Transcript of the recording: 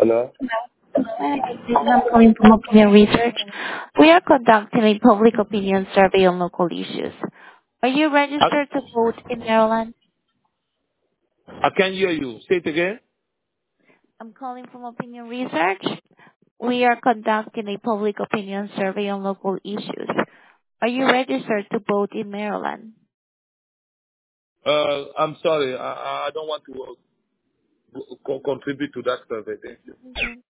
Hello? My name is Lisa. I'm calling from Opinion Research. We are conducting a public opinion survey on local issues. Are you I, registered to vote in Maryland? I can't hear you. Say it again. I'm calling from Opinion Research. We are conducting a public opinion survey on local issues. Are you registered to vote in Maryland? I'm sorry. I don't want to contribute to that survey. Thank you.